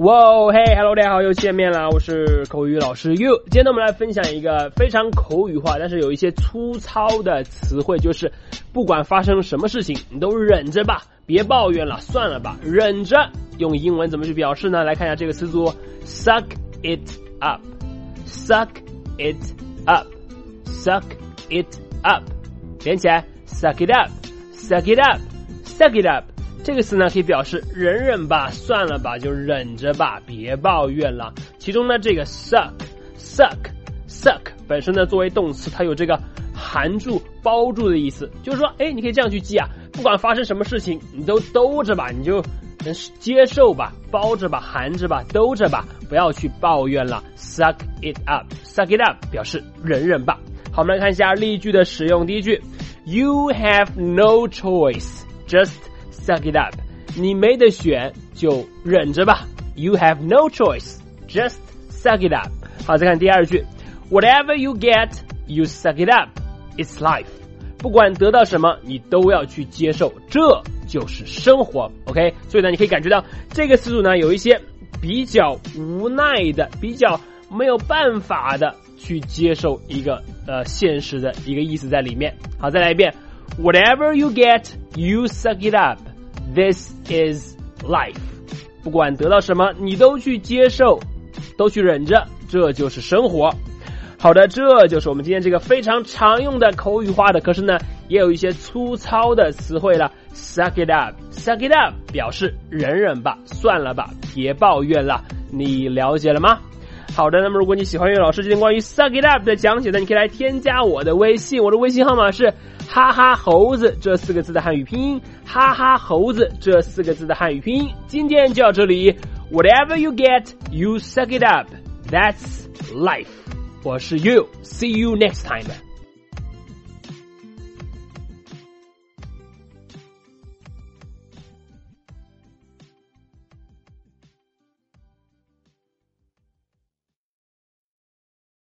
哇嘿 ，Hello， 大家好，又见面了，我是口语老师 You。今天呢，我们来分享一个非常口语化，但是有一些粗糙的词汇，就是不管发生什么事情，你都忍着吧，别抱怨了，算了吧，忍着。用英文怎么去表示呢？来看一下这个词组 ，suck it up，suck it up，suck it up， 连起来 ，suck it up，suck it up，suck it up。这个词呢可以表示忍忍吧，算了吧，就忍着吧，别抱怨了。其中呢这个 suck 本身呢作为动词，它有这个含住包住的意思，就是说你可以这样去记啊，不管发生什么事情你都兜着吧，你就接受吧，包着吧，含着吧，兜着吧，不要去抱怨了。 suck it up 表示忍忍吧。好，我们来看一下例句的使用。第一句 You have no choice, just suck it up， 你没得选就忍着吧。 You have no choice, just suck it up。 好，再看第二句 Whatever you get, you suck it up, it's life。 不管得到什么你都要去接受，这就是生活。 OK， 所以呢你可以感觉到这个词组呢有一些比较无奈的，比较没有办法的去接受一个现实的一个意思在里面。好，再来一遍 Whatever you get, you suck it up，This is life。 不管得到什么你都去接受，都去忍着，这就是生活。好的，这就是我们今天这个非常常用的口语化的，可是呢也有一些粗糙的词汇了。 suck it up 表示忍忍吧，算了吧，别抱怨了，你了解了吗？好的，那么如果你喜欢岳老师今天关于 suck it up 的讲解呢，你可以来添加我的微信，我的微信号码是哈哈猴子这4个字的汉语拼音，哈哈猴子这4个字的汉语拼音。今天就到这里， Whatever you get, you suck it up, That's life。 我是 You， See you next time。